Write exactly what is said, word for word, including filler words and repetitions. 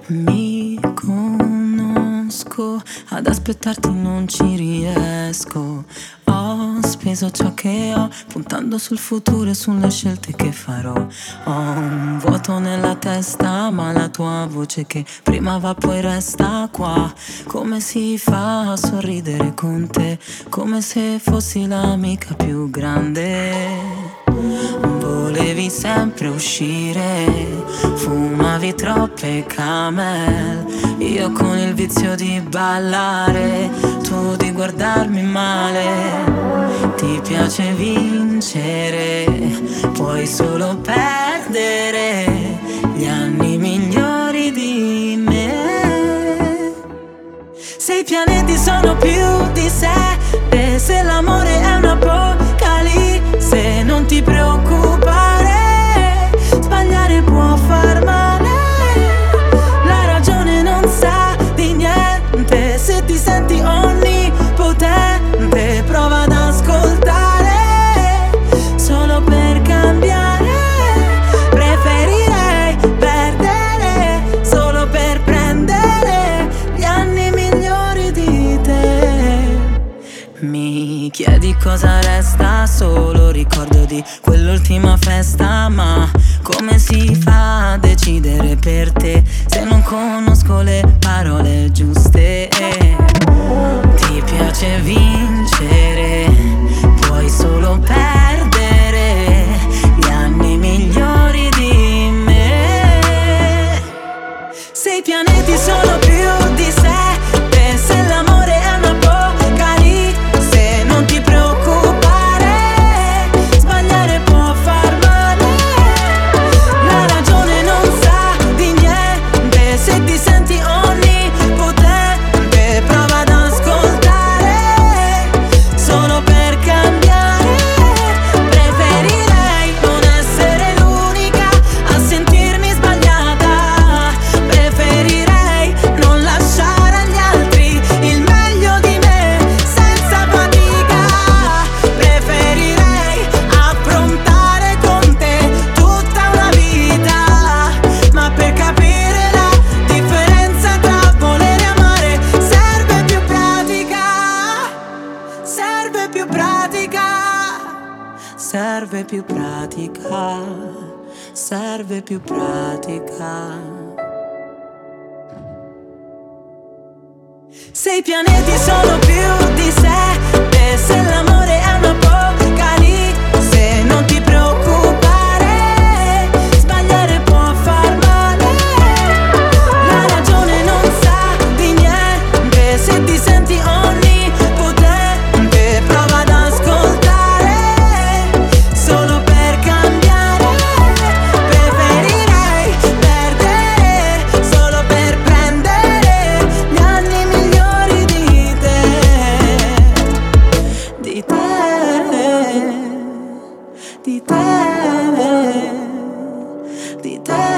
Mi conosco, ad aspettarti non ci riesco. Ho speso ciò che ho, puntando sul futuro e sulle scelte che farò. Ho un vuoto nella testa, ma la tua voce che prima va poi resta qua. Come si fa a sorridere con te, come se fossi l'amica più grande. Volevi sempre uscire, fumavi troppe camel. Io con il vizio di ballare, tu di guardarmi male. Ti piace vincere, puoi solo perdere gli anni migliori di me. Se i pianeti sono più di sette, se l'amore è un'apocalisse, non ti preoccupare, sbagliare può far male. La ragione non sa di niente, se ti senti onnipotente, prova ad ascoltare, solo per cambiare. Preferirei perdere, solo per prendere gli anni migliori di te. Mi chiedi cosa resta, solo ricordo di quell'ultima festa. Ma come si fa a decidere per te, se non conosco le parole giuste? Ti piace vincere, puoi solo perdere gli anni migliori di me. Se i pianeti sono più di sette, se l'amore è un'apocalisse, non ti preoccupare, sbagliare può far male. La ragione non sa di niente, se ti senti onnipotente, prova ad ascoltare, solo per cambiare. Preferirei non essere l'unica a sentirmi sbagliata. Preferirei non lasciare agli altri il meglio di me senza fatica. Preferirei affrontare con te tutta una vita, ma per capire la differenza tra volere e amare serve più pratica. Serve più pratica. Serve più pratica. Serve più pratica. Se i pianeti sono più di sette, se l'amore è un'apocalisse, non ti preoccupare, sbagliare può far male. La ragione non sa di niente, se ti senti onnipotente, prova ad ascoltare, solo per cambiare. Preferirei perdere, solo per prendere gli anni migliori di te. Di te, di te, di te.